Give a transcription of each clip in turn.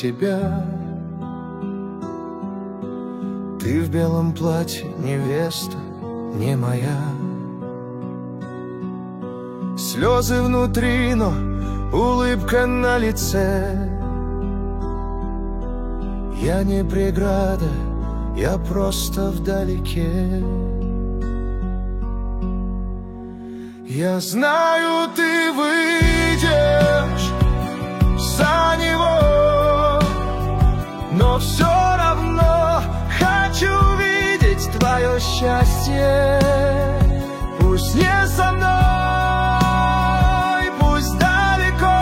тебя. Ты в белом платье, невеста, не моя. Слезы внутри, но улыбка на лице. Я не преграда, я просто вдалеке. Я знаю, ты выйдешь за него, но все равно хочу видеть твое счастье. Пусть не со мной, пусть далеко,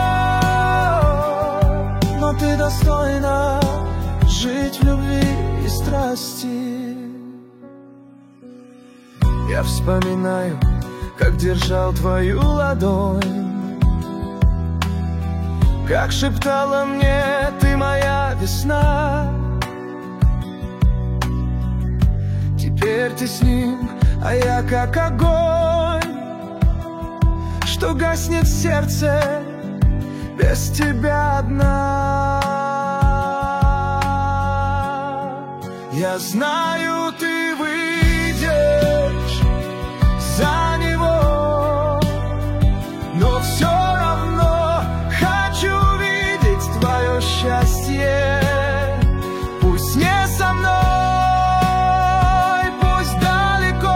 но ты достойна жить в любви и страсти. Я вспоминаю, как держал твою ладонь, как шептала мне: ты моя весна. Теперь ты с ним, а я как огонь, что гаснет в сердце без тебя одна. Я знаю, ты выйдешь за него, но все равно хочу видеть твое счастье. Пусть не со мной, пусть далеко,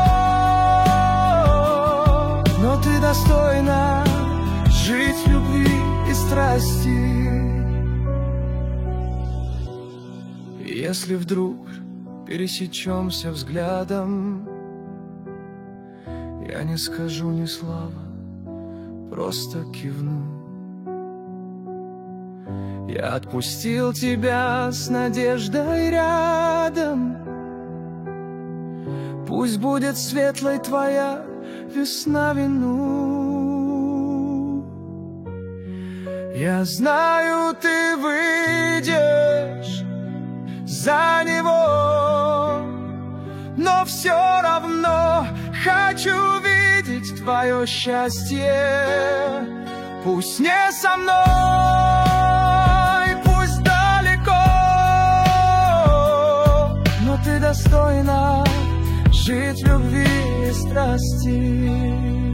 но ты достойна жить в любви и страсти. Если вдруг пересечемся взглядом, я не скажу ни слова, просто кивну. Я отпустил тебя с надеждой рядом. Пусть будет светлой твоя весна в вину. Я знаю, ты выйдешь за него, но все равно хочу видеть твое счастье. Пусть не со мной, пусть далеко, но ты достойна жить в любви и страсти.